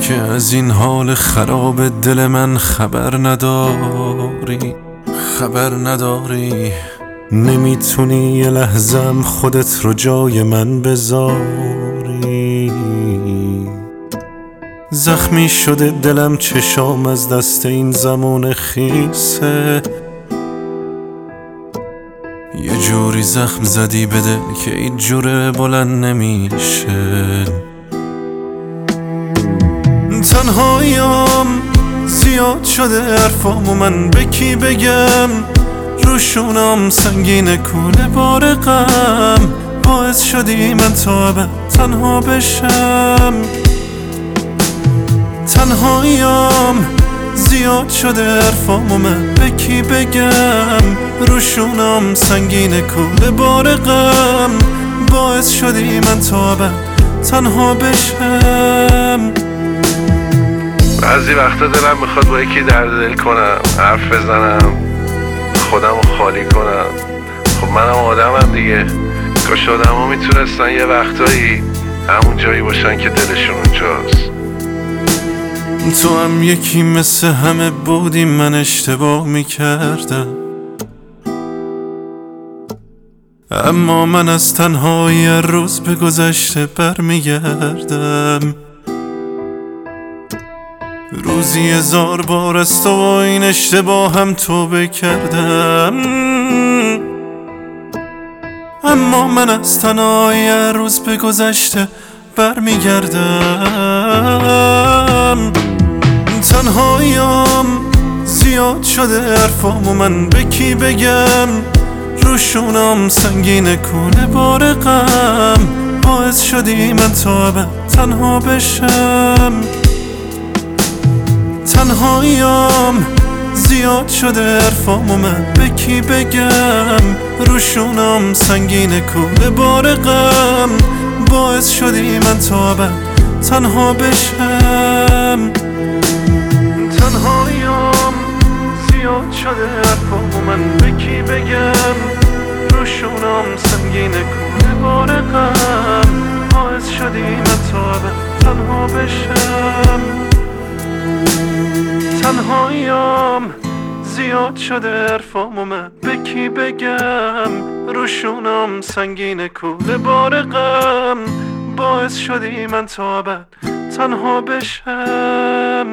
که از این حال خراب دل من خبر نداری نمیتونی یه لحظم خودت رو جای من بذاری. زخمی شده دلم، چشام از دست این زمان خیسه. یه جوری زخم زدی به دل که این جوره بلند نمیشه. تنهاییم زیاد شده حرفام و من به کی بگم؟ روشونم سنگین کوله بار غم، باعث شدی من تا ابد تنها بشم. تنهاییم زیاد شده حرفام و من به کی بگم؟ روشونم سنگین کوله بار غم، باعث شدی من تا ابد تنها بشم. بعضی وقتا دلم میخواد با یکی درد دل کنم، حرف بزنم، خودم رو خالی کنم. خب منم آدمم دیگه. کاش آدم ها میتونستن یه وقتایی همون جایی باشن که دلشون اونجاست. تو هم یکی مثل همه بودی، من اشتباه میکردم، اما من از تنهایی روز به گذشته برمیگردم. روزی 1000 بار از تو و این اشتباه هم توبه کردم، اما من از تنهایی روز به گذشته برمیگردم. تنهاییم زیاد شده حرفام و من به کی بگم؟ روشونم سنگین کوله بار غم، باعث شدی من تا ابد تنها بشم. تنهاییم زیاد شده حرفام و من به کی بگم؟ روشونم سنگین کوله بار غم، باعث شدی من تا ابد تنها بشم. تنهاییم زیاد شده حرفام و من به کی بگم؟ روشونم سنگین کوله بار غم، باعث شدی من تا ابد تنها بشم. تنهاییم زیاد شده حرفام و من به کی بگم؟ روشونم سنگین کوله بار غم، باعث شدی من تا ابد تنها بشم.